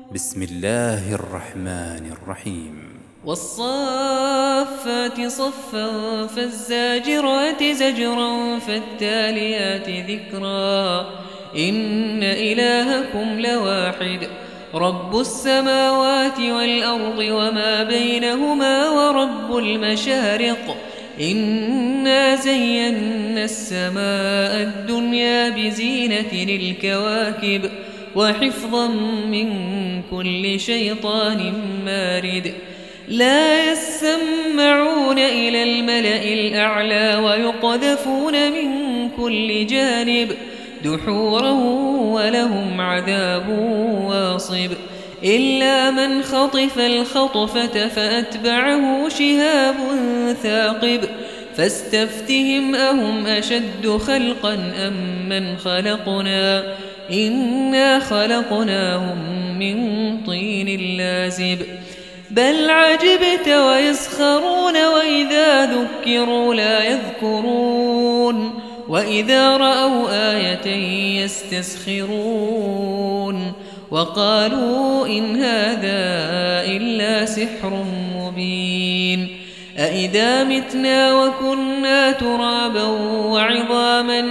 بسم الله الرحمن الرحيم. والصافات صفا فالزاجرات زجرا فالتاليات ذكرا إن إلهكم لواحد رب السماوات والأرض وما بينهما ورب المشارق إنا زينا السماء الدنيا بزينة الكواكب وحفظا من كل شيطان مارد لا يسمعون إلى الملأ الأعلى ويقذفون من كل جانب دحورا ولهم عذاب واصب إلا من خطف الخطفة فأتبعه شهاب ثاقب فاستفتهم أهم أشد خلقا أم من خلقنا إنا خلقناهم من طين لازب بل عجبت ويسخرون وإذا ذكروا لا يذكرون وإذا رأوا آية يستسخرون وقالوا إن هذا إلا سحر مبين أإذا متنا وكنا ترابا وعظاما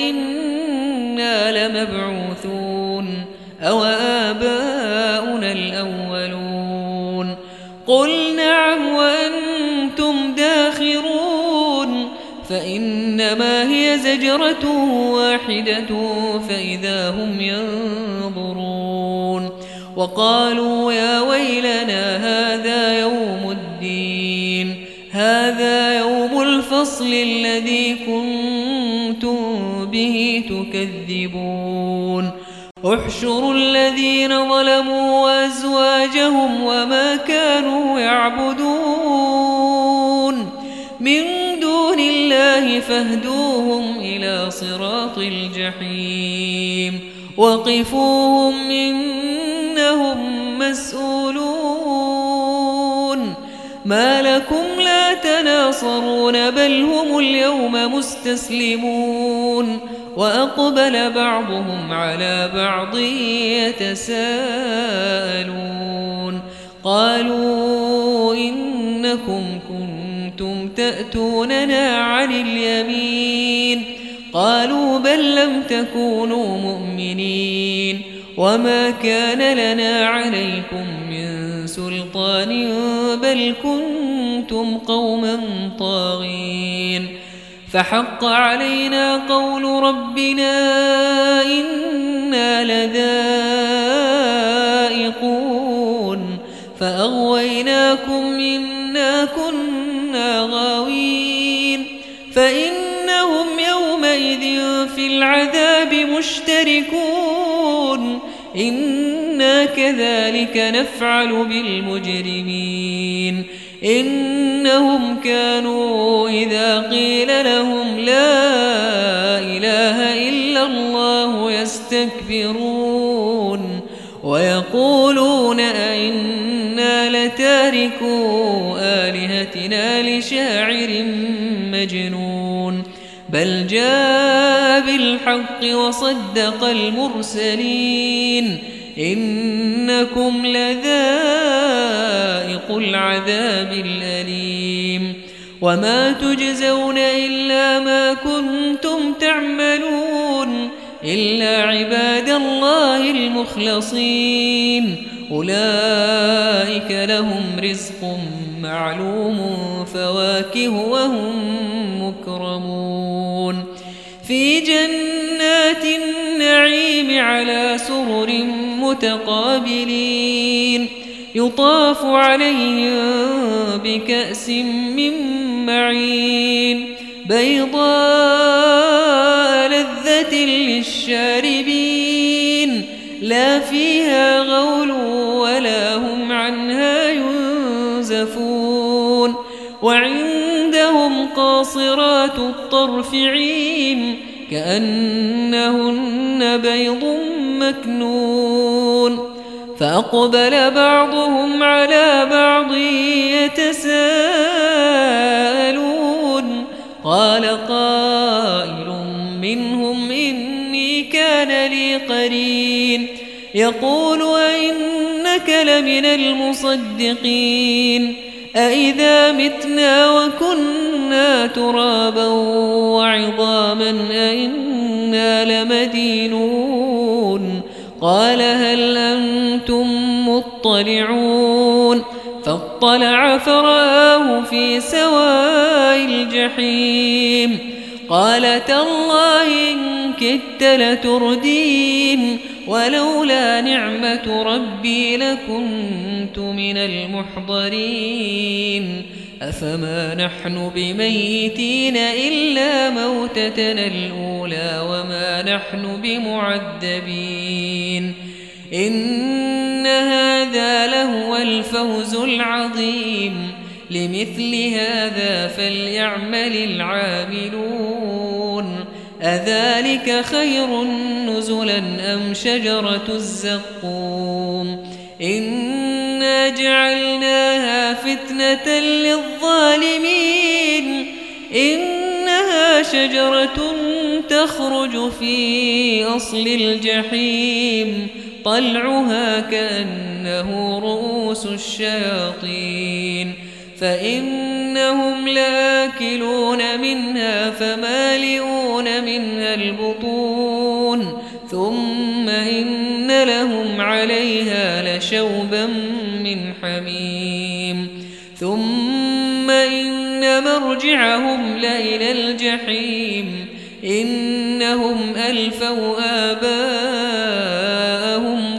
أإنا لمبعوثون أو آباؤنا الأولون قل نعم وأنتم داخرون فإنما هي زجرة واحدة فإذا هم ينظرون وقالوا يا ويلنا هذا يوم الدين هذا يوم الفصل الذي كنتم به تكذبون احشروا الذين ظلموا وأزواجهم وما كانوا يعبدون من دون الله فاهدوهم إلى صراط الجحيم وقفوهم إنهم مسؤولون ما لكم لا تناصرون بل هم اليوم مستسلمون وأقبل بعضهم على بعض يتساءلون قالوا إنكم كنتم تأتوننا عن اليمين قالوا بل لم تكونوا مؤمنين وما كان لنا عليكم من سلطان بل كنتم قوما طاغين فحق علينا قول ربنا إنا لذائقون فأغويناكم إنا كنا غاوين فإنهم يومئذ في العذاب مشتركون إنا كذلك نفعل بالمجرمين إنهم كانوا إذا قيل لهم لا إله إلا الله يستكبرون ويقولون أئنا لتاركو آلهتنا لشاعر مجنون بل جاء بالحق وصدق المرسلين إنكم لذائق العذاب الأليم وما تجزون إلا ما كنتم تعملون إلا عباد الله المخلصين أولئك لهم رزق معلوم فواكه وهم مكرمون في جنات النعيم على سرر متقابلين يطاف عليهم بكأس من معين بيضاء لذة للشاربين لا فيها غول ولا هم عنها ينزفون وعندهم قاصرات الطرف عين كأنهن بيض مكنون فأقبل بعضهم على بعض يتساءلون قال قائل منهم إني كان لي قرين يقول أئنك إنك لمن المصدقين أإذا متنا وكنا ترابا وعظاما أإنا لمدينون قال هل أنتم مطلعون فاطلع فرآه في سواء الجحيم قال تالله إن كدت لتردين ولولا نعمة ربي لكنت من المحضرين أفما نحن بميتين إلا موتتنا الأولى وما نحن بمعذبين إن هذا لهو الفوز العظيم لمثل هذا فليعمل العاملون أذلك خير نزلا أم شجرة الزقوم إنا جعلناها فتنة للظالمين إنها شجرة تخرج في أصل الجحيم طلعها كأنه رؤوس الشياطين فإنهم لآكلون منها فمالئون منها البطون ثم إن لهم عليها لشوبا من حميم ثم إن مرجعهم لإلى الجحيم إنهم ألفوا آباءهم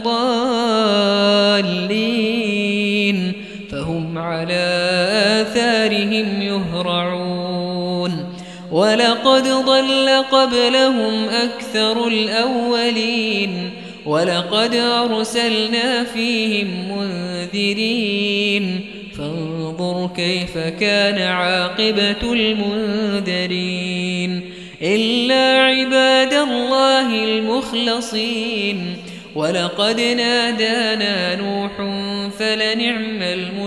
ضالين فهم على آثارهم يهرعون ولقد ضل قبلهم أكثر الأولين ولقد أرسلنا فيهم منذرين فانظر كيف كان عاقبة المنذرين إلا عباد الله المخلصين ولقد نادانا نوح فلنعم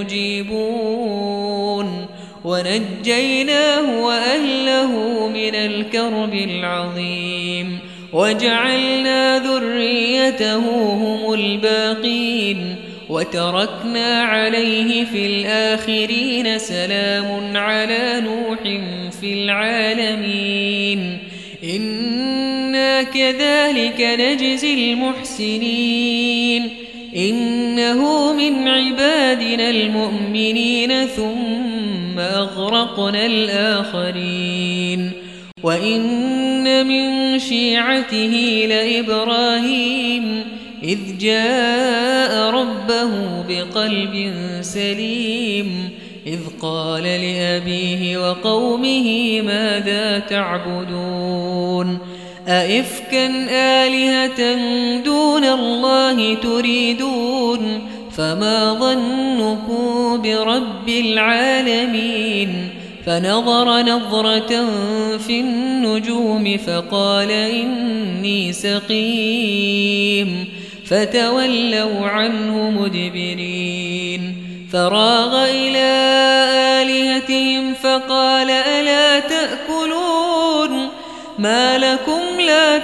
المجيبون ونجيناه وأهله من الكرب العظيم وجعلنا ذريته هم الباقين وتركنا عليه في الآخرين سلام على نوح في العالمين إنا كذلك نجزي المحسنين إنه من عبادنا المؤمنين ثم أغرقنا الآخرين وإن من شيعته لإبراهيم إذ جاء ربه بقلب سليم إذ قال لأبيه وقومه ماذا تعبدون أئفكا آلهة دون الله تريدون فما ظنكم برب العالمين فنظر نظرة في النجوم فقال إني سقيم فتولوا عنه مدبرين فراغ إلى آلهتهم فقال ألا تأكلون ما لكم لا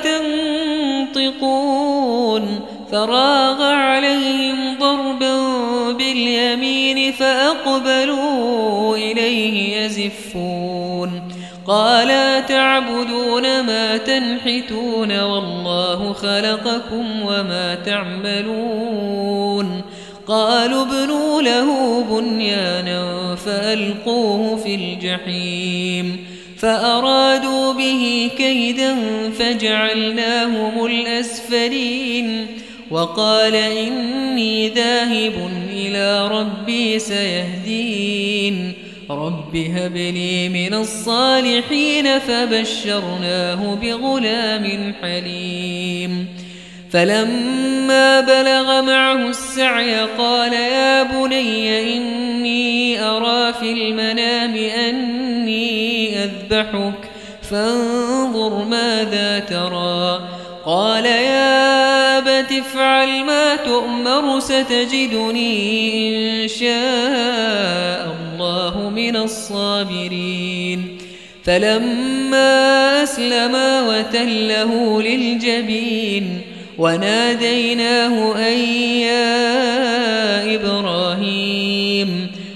تنطقون فراغ عليهم ضربا باليمين فأقبلوا إليه يزفون قال تعبدون ما تنحتون والله خلقكم وما تعملون قالوا ابنوا له بنيانا فألقوه في الجحيم فأرادوا به كيدا فجعلناهم الأسفلين وقال إني ذاهب إلى ربي سيهدين رب هب لي من الصالحين فبشرناه بغلام حليم فلما بلغ معه السعي قال يا بني إني أرى في المنام أني أذبحك فانظر ماذا ترى قال يا أبت افعل ما تؤمر ستجدني إن شاء الله من الصابرين فلما أسلما وتله للجبين وناديناه أن يا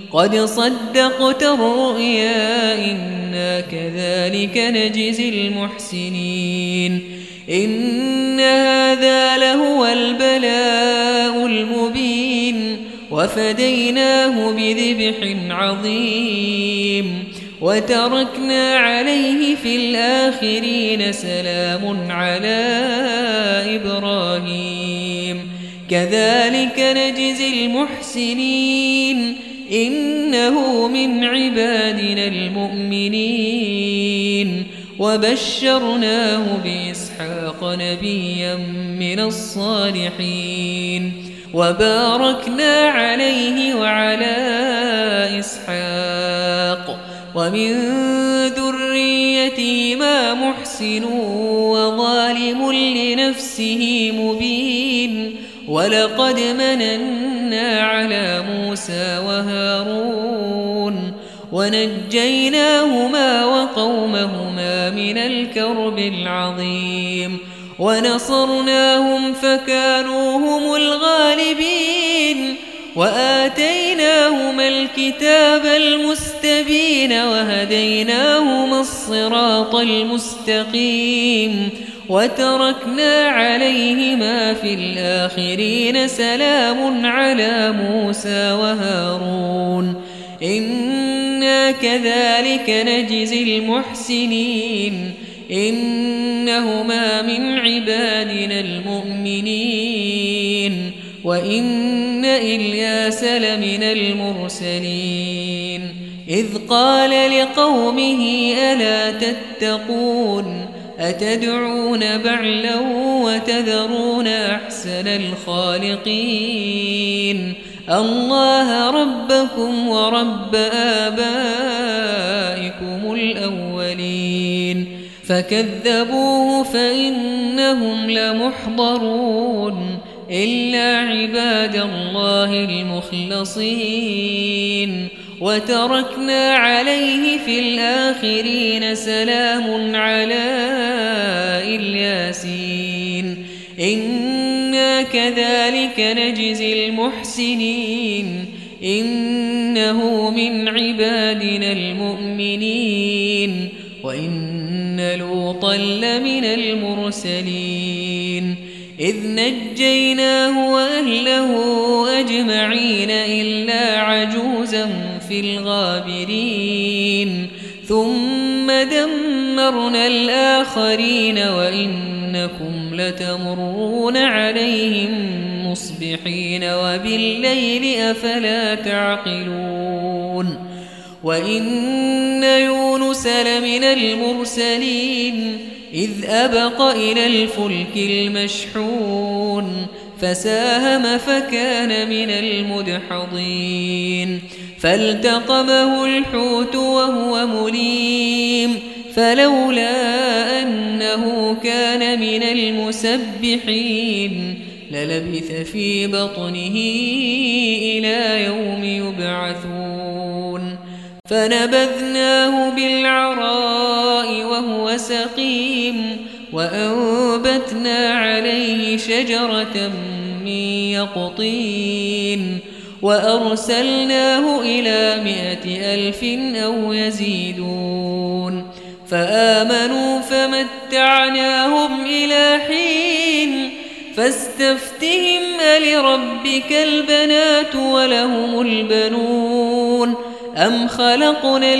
قد صدقت الرؤيا إنا كذلك نجزي المحسنين إن هذا لهو البلاء المبين وفديناه بذبح عظيم وتركنا عليه في الآخرين سلام على إبراهيم كذلك نجزي المحسنين إنه من عبادنا المؤمنين وبشرناه بإسحاق نبيا من الصالحين وباركنا عليه وعلى إسحاق ومن ذريتهما محسن وظالم لنفسه مبين ولقد مننا على موسى وهارون ونجيناهما وقومهما من الكرب العظيم ونصرناهم فكانوا هم الغالبين وآتيناهما الكتاب المستبين وهديناهما الصراط المستقيم وتركنا عليهما في الآخرين سلام على موسى وهارون إنا كذلك نجزي المحسنين إنهما من عبادنا المؤمنين وإن إلياس لمن المرسلين إذ قال لقومه ألا تتقون أتدعون بعلا وتذرون أحسن الخالقين الله ربكم ورب آبائكم الأولين فكذبوه فإنهم لمحضرون إلا عباد الله المخلصين وتركنا عليه في الآخرين سلام على الياسين إنا كذلك نجزي المحسنين إنه من عبادنا المؤمنين وإن لوطا لمن المرسلين إذ نجيناه وأهله أجمعين إلا عجوزا في الغابرين ثم دمرنا الآخرين وإنكم لتمرون عليهم مصبحين وبالليل أفلا تعقلون وإن يونس لمن المرسلين إذ أبق إلى الفلك المشحون فساهم فكان من المدحضين فالتقمه الحوت وهو مليم فلولا أنه كان من المسبحين للبث في بطنه إلى يوم يبعثون فنبذناه بالعراء وهو سقيم وأنبتنا عليه شجرة من يقطين وأرسلناه إلى 100,000 أو يزيدون فآمنوا فمتعناهم إلى حين فاستفتهم ألربك البنات ولهم البنون أم خلقنا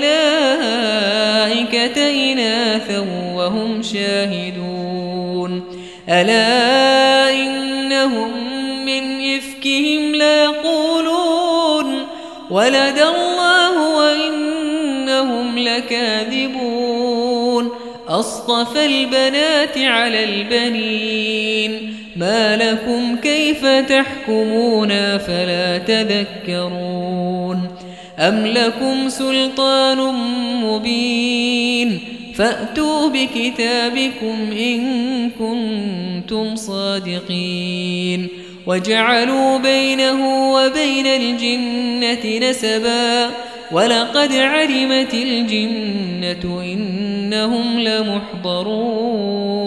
الملائكة إناثا وهم شاهدون ألا إنهم من إفكهم ليقولون ولد الله وإنهم لكاذبون أصطفى البنات على البنين ما لكم كيف تحكمون فلا تذكرون أم لكم سلطان مبين فأتوا بكتابكم إن كنتم صادقين وجعلوا بينه وبين الجنة نسبا ولقد علمت الجنة إنهم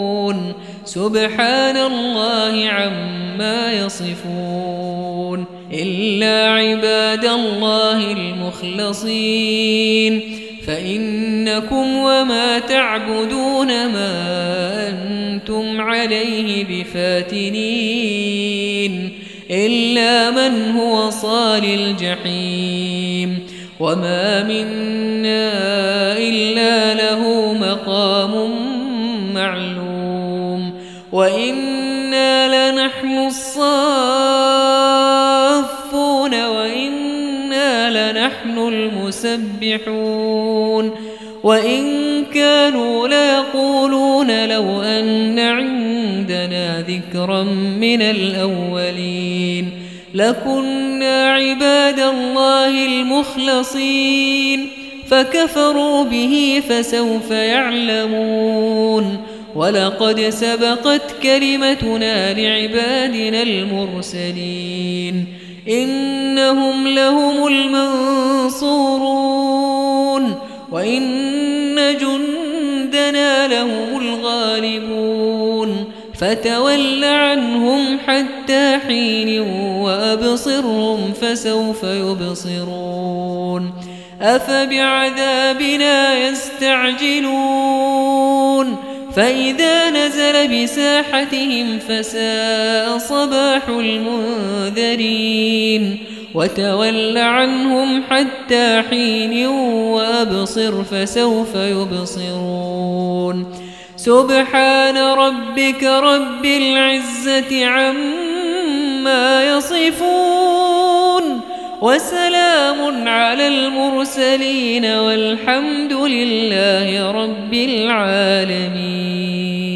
لمحضرون سبحان الله عما يصفون إلا عباد الله المخلصين فإنكم وما تعبدون ما أنتم عليه بفاتنين إلا من هو صال الجحيم وما منا إلا له مقام معلوم وإنا لنحن الصافون وإنا لنحن المسبحون وإن كانوا ليقولون لو أن عندنا ذكرا من الأولين لكنا عباد الله المخلصين فكفروا به فسوف يعلمون ولقد سبقت كلمتنا لعبادنا المرسلين إنهم لهم المنصورون وإن جندنا لهم الغالبون فتول عنهم حتى حين وأبصرهم فسوف يبصرون أفبعذابنا يستعجلون فإذا نزل بساحتهم فساء صباح المنذرين وتول عنهم حتى حين وأبصر فسوف يبصرون سبحان ربك رب العزة عما يصفون وسلام على المرسلين والحمد لله رب العالمين.